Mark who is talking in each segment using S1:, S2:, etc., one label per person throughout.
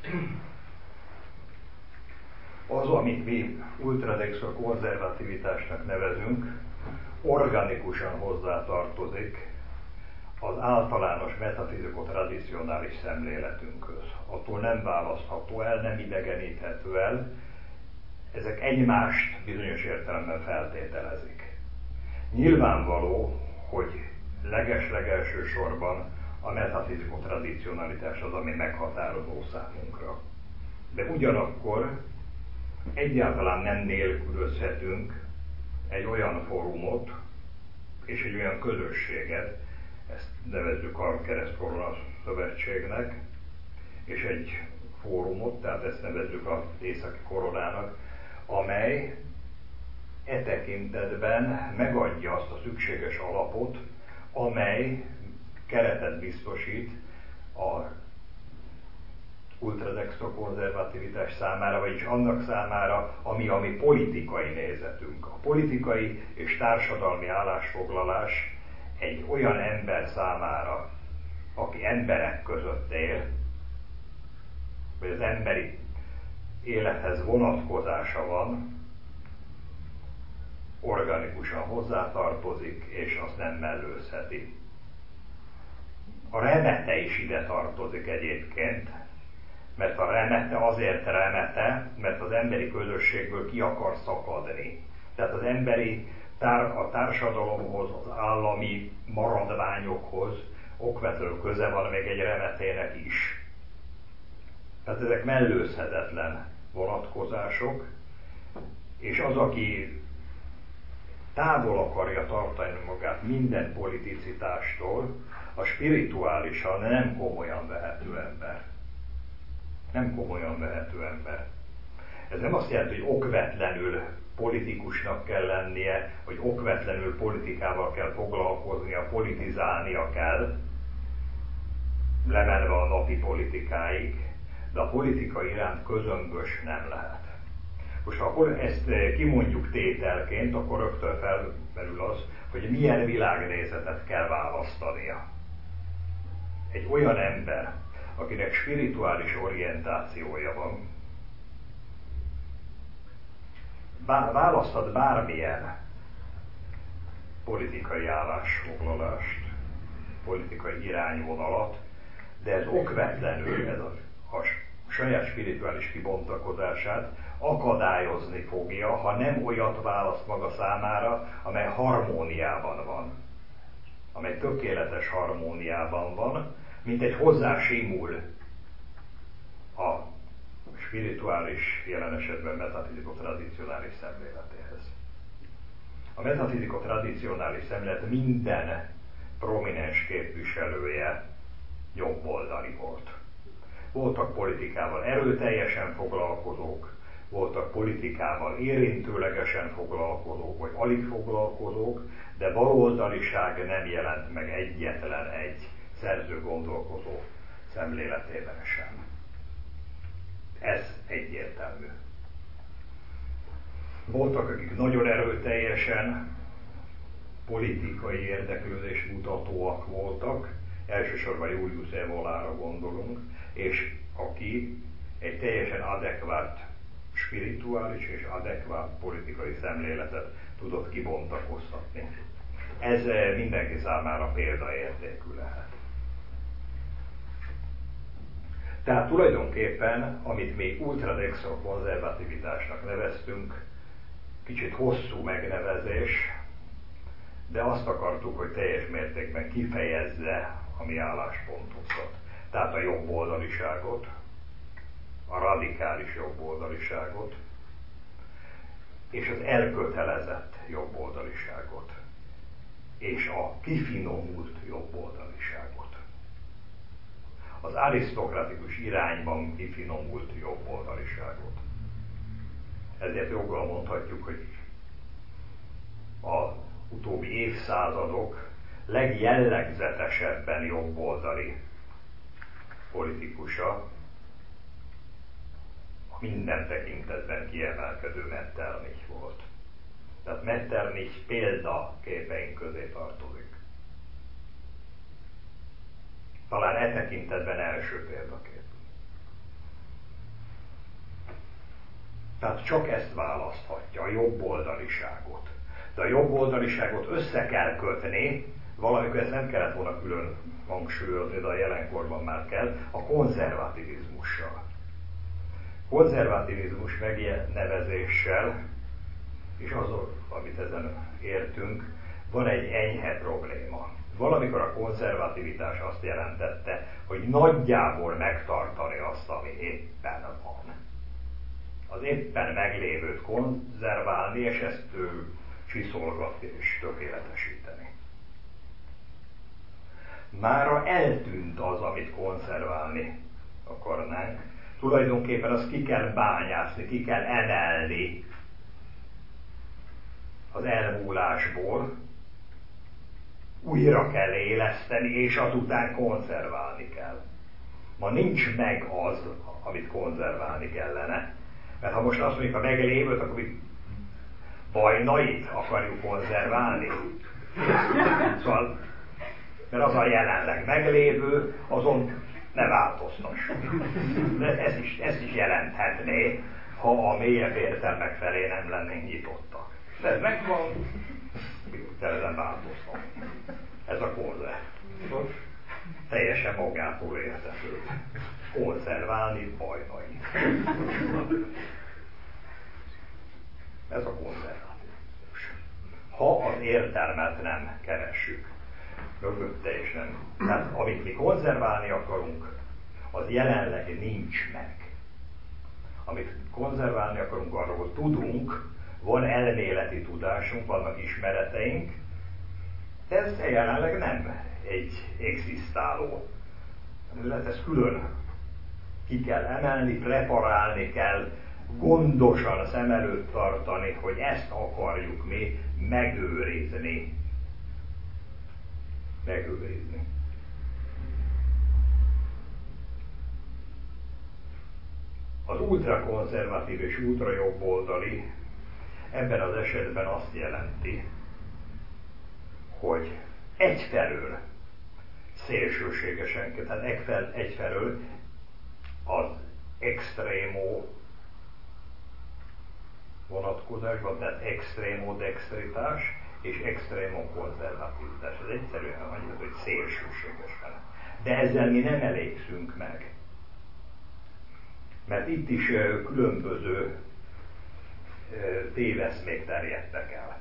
S1: Az, amit mi ultradex konzervativitásnak nevezünk, organikusan hozzátartozik az általános metafiziko-tradicionális szemléletünkhöz. Attól nem választható el, nem idegeníthető el, ezek egymást bizonyos értelemben feltételezik. Nyilvánvaló, hogy leges-legelső sorban a metafiziko-tradicionalitás az, ami meghatározó számunkra. De ugyanakkor egyáltalán nem nélkülözhetünk egy olyan fórumot és egy olyan közösséget, ezt nevezzük a Keresztkorona Szövetségnek, és egy fórumot, tehát ezt nevezzük az Északi Koronának, amely e tekintetben megadja azt a szükséges alapot, amely keretet biztosít a ultradextrokonzervativitás számára, vagyis annak számára, ami a mi politikai nézetünk. A politikai és társadalmi állásfoglalás egy olyan ember számára, aki emberek között él, vagy az emberi élethez vonatkozása van, organikusan hozzátartozik, és azt nem mellőzheti. A remete is ide tartozik egyébként, mert a remete azért remete, mert az emberi közösségből ki akar szakadni. Tehát az emberi a társadalomhoz, az állami maradványokhoz okvetlenül köze van még egy remetének is. Tehát ezek mellőzhetetlen vonatkozások, és az, aki távol akarja tartani magát minden politicitástól, a spirituálisan nem komolyan vehető ember. Nem komolyan vehető ember. Ez nem azt jelenti, hogy okvetlenül politikusnak kell lennie, hogy okvetlenül politikával kell foglalkoznia, politizálnia kell, lemenve a napi politikáig, de a politika iránt közömbös nem lehet. Most ha ezt kimondjuk tételként, akkor rögtön felmerül az, hogy milyen világnézetet kell választania. Egy olyan ember, akinek spirituális orientációja van, választhat bármilyen politikai állásfoglalást, politikai irányvonalat, de ez okvetlenül, ez a saját spirituális kibontakozását akadályozni fogja, ha nem olyat választ maga számára, amely harmóniában van, amely tökéletes harmóniában van, mint egy hozzásimul a spirituális, jelen esetben metafiziko-tradicionális szemléletéhez. A metafiziko-tradicionális szemlélet minden prominens képviselője jobboldali volt. Voltak politikával erőteljesen foglalkozók, voltak politikával érintőlegesen foglalkozók, vagy alig foglalkozók, de baloldaliság nem jelent meg egyetlen egy szerző gondolkozó szemléletében sem. Ez egyértelmű. Voltak, akik nagyon erőteljesen politikai érdeklődés mutatóak voltak, elsősorban Julius Evolára gondolunk, és aki egy teljesen adekvát spirituális és adekvát politikai szemléletet tudott kibontakoztatni. Ez mindenki számára példaértékű lehet. Tehát tulajdonképpen, amit mi ultradextrokonzervativitásnak neveztünk, kicsit hosszú megnevezés, de azt akartuk, hogy teljes mértékben kifejezze a mi álláspontunkat. Tehát a jobboldaliságot, a radikális jobboldaliságot, és az elkötelezett jobboldaliságot, és a kifinomult jobboldaliságot. Az arisztokratikus irányban kifinomult jobboldaliságot. Ezért joggal mondhatjuk, hogy az utóbbi évszázadok legjellegzetesebben jobboldali politikusa a minden tekintetben kiemelkedő Metternich volt. Tehát Metternich példaképeink közé tartozik. Talán e tekintetben első példakép. Tehát csak ezt választhatja, a jobboldaliságot. De a jobboldaliságot össze kell kötni, valamikor ezt nem kellett volna külön hangsúlyozni, de a jelenkorban már kell, a konzervativizmussal. Konzervativizmus megnevezéssel, és azon, amit ezen értünk, van egy enyhe probléma. Valamikor a konzervativitás azt jelentette, hogy nagyjából megtartani azt, ami éppen van. Az éppen meglévőt konzerválni, és ezt csiszolgatni és tökéletesíteni. Mára eltűnt az, amit konzerválni akarnánk. Tulajdonképpen azt ki kell bányászni, ki kell emelni az elmúlásból, újra kell éleszteni, és azután konzerválni kell. Ma nincs meg az, amit konzerválni kellene. Mert ha most azt mondjuk a meglévőt, akkor mi Vajnait akarjuk konzerválni. Szóval, mert az a jelenleg meglévő, azon ne változtassunk. De ezt is jelenthetné, ha a mélyebb értelmek felé nem lennénk nyitottak. De ez megvan, ezen változtatni. Ez a konzerv. Teljesen magától értető. Konzerválni Vajnait. Ez a konzervatívus. Ha az értelmet nem keressük, mögötte és nem. Tehát amit mi konzerválni akarunk, az jelenleg nincs meg. Amit konzerválni akarunk, arról tudunk, van elméleti tudásunk, vannak ismereteink, de ez jelenleg nem egy existáló. Ezt külön ki kell emelni, preparálni kell, gondosan szem előtt tartani, hogy ezt akarjuk mi megőrizni. Az ultrakonzervatív és ultrajobboldali ebben az esetben azt jelenti, hogy egyfelől szélsőségesen, tehát egyfelől az extrémó vonatkozásban, tehát extrémó dexteritás és extrémó konzervativitás. Ez egyszerűen annyira, hogy szélsőségesen. De ezzel mi nem elégszünk meg. Mert itt is különböző téveszmék terjedtek el.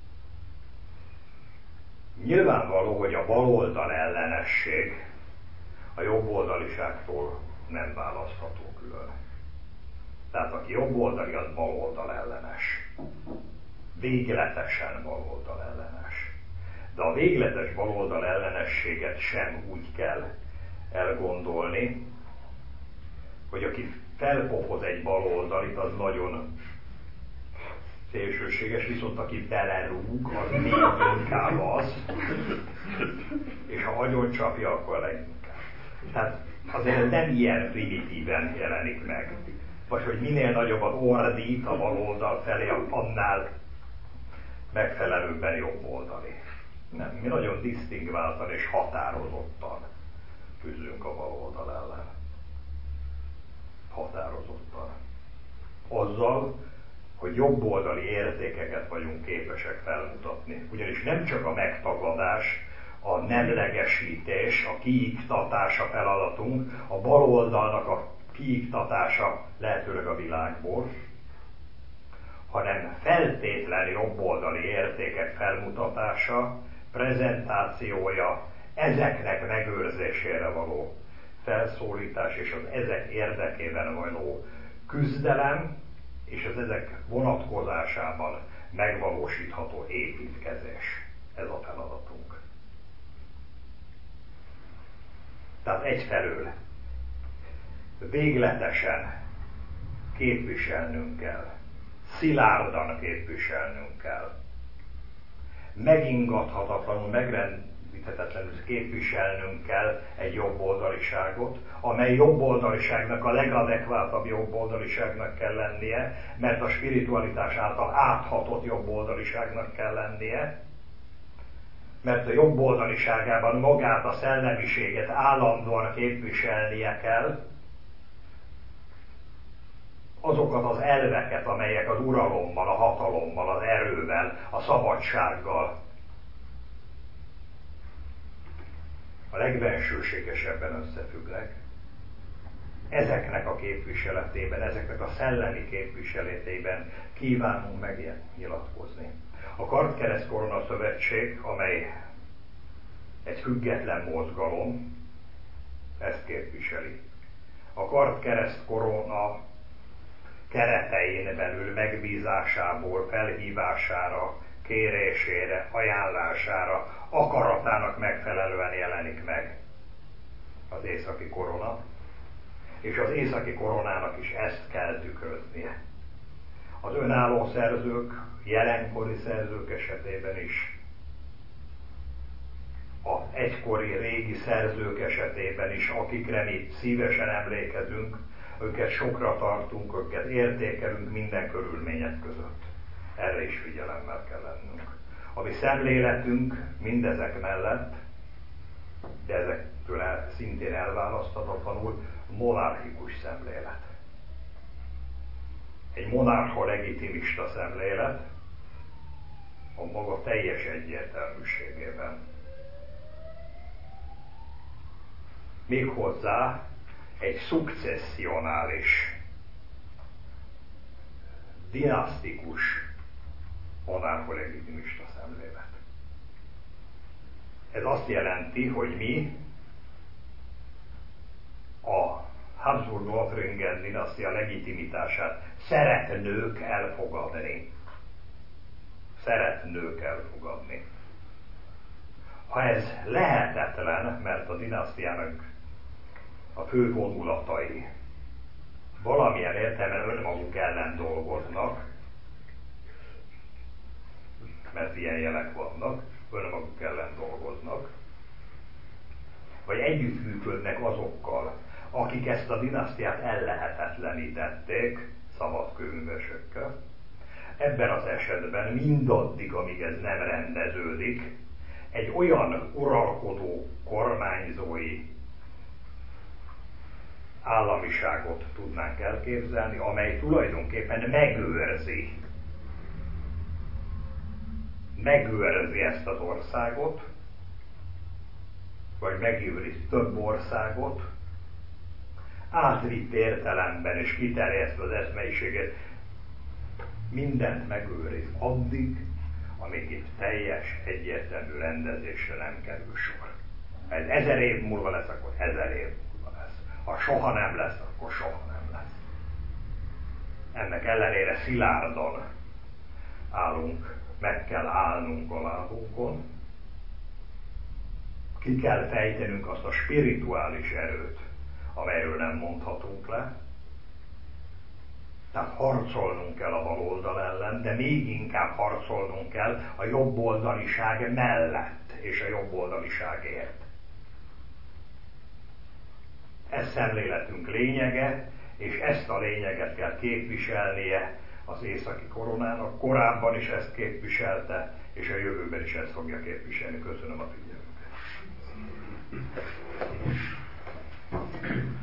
S1: Nyilvánvaló, hogy a baloldal ellenesség a jobboldaliságtól nem választható külön. Tehát aki jobboldali, az baloldal ellenes. Végletesen baloldal ellenes. De a végletes baloldal ellenességet sem úgy kell elgondolni, hogy aki felpofoz egy baloldalit, az nagyon szélsőséges, viszont aki belerúg, az még inkább az, és ha agyon csapja, akkor leginkább. Tehát azért nem ilyen primitíven jelenik meg. Vagy hogy minél nagyobbat ordít a baloldal felé, annál megfelelőbben jobboldali. Nem, mi nagyon disztingváltan és határozottan küzdünk a baloldal ellen. Határozottan. Azzal, hogy jobboldali értékeket vagyunk képesek felmutatni. Ugyanis nem csak a megtagadás, a nemlegesítés, a kiiktatás a feladatunk, a baloldalnak a kiiktatása lehetőleg a világból, hanem feltétlenül jobboldali értékek felmutatása, prezentációja, ezeknek megőrzésére való felszólítás és az ezek érdekében való küzdelem, és az ezek vonatkozásában megvalósítható építkezés. Ez a feladatunk. Tehát egyfelől végletesen képviselnünk kell, szilárdan képviselnünk kell, megingathatatlanul, megrendíthetetlenül képviselnünk kell egy jobboldaliságot, amely jobboldaliságnak a legadekvátabb jobboldaliságnak kell lennie, mert a spiritualitás által áthatott jobboldaliságnak kell lennie, mert a jobboldaliságában magát a szellemiséget állandóan képviselnie kell, az azokat az elveket, amelyek az uralommal, a hatalommal, az erővel, a szabadsággal a legbensőségesebben összefüggnek, ezeknek a képviseletében, ezeknek a szellemi képviseletében kívánunk megnyilatkozni. A Kartkereszt-Korona Szövetség, amely egy független mozgalom, ezt képviseli. A Kartkereszt-Korona keretein belül megbízásából, felhívására, kérésére, ajánlására, akaratának megfelelően jelenik meg az északi korona, és az északi koronának is ezt kell tükröznie. Az önálló szerzők, jelenkori szerzők esetében is, az egykori régi szerzők esetében is, akikre mi szívesen emlékezünk, őket sokra tartunk, őket értékelünk minden körülmények között. Erre is figyelemmel kell lennünk. A mi szemléletünk mindezek mellett, de ezektől szintén elválaszthatatlanul, monarchikus szemlélet. Egy monarcha legitimista szemlélet a maga teljes egyértelműségében. Méghozzá egy szukcesszionális, dinasztikus monarcha legitimista szemlélet. Ez azt jelenti, hogy mi a Habsburg-Lothringen dinasztia legitimitását szeretnők elfogadni. Szeretnők elfogadni. Ha ez lehetetlen, mert a dinasztiának a fő vonulatai valamilyen értelemben önmaguk ellen dolgoznak, mert ilyen jelek vannak, önmaguk ellen dolgoznak, vagy együttműködnek azokkal, akik ezt a dinasztiát ellehetetlenítették, szabadkőművesekkel. Ebben az esetben mindaddig, amíg ez nem rendeződik, egy olyan uralkodó, kormányzói államiságot tudnánk elképzelni, amely tulajdonképpen megőrzi ezt az országot, vagy megőriz több országot, átvitt értelemben és kiterjesztve az eszmeiséget, mindent megőriz addig, amíg itt teljes, egyértelmű rendezésre nem kerül sor. Ha ez 1000 év múlva lesz, akkor 1000 év múlva lesz. Ha soha nem lesz, akkor soha nem lesz. Ennek ellenére szilárdan állunk, meg kell állnunk a lábunkon, ki kell fejtenünk azt a spirituális erőt, amelyről nem mondhatunk le. Tehát harcolnunk kell a baloldal ellen, de még inkább harcolnunk kell a jobboldaliság mellett és a jobboldaliságért. Ez szemléletünk lényege, és ezt a lényeget kell képviselnie az északi koronának. Korábban is ezt képviselte, és a jövőben is ezt fogja képviselni. Köszönöm a figyelmüket.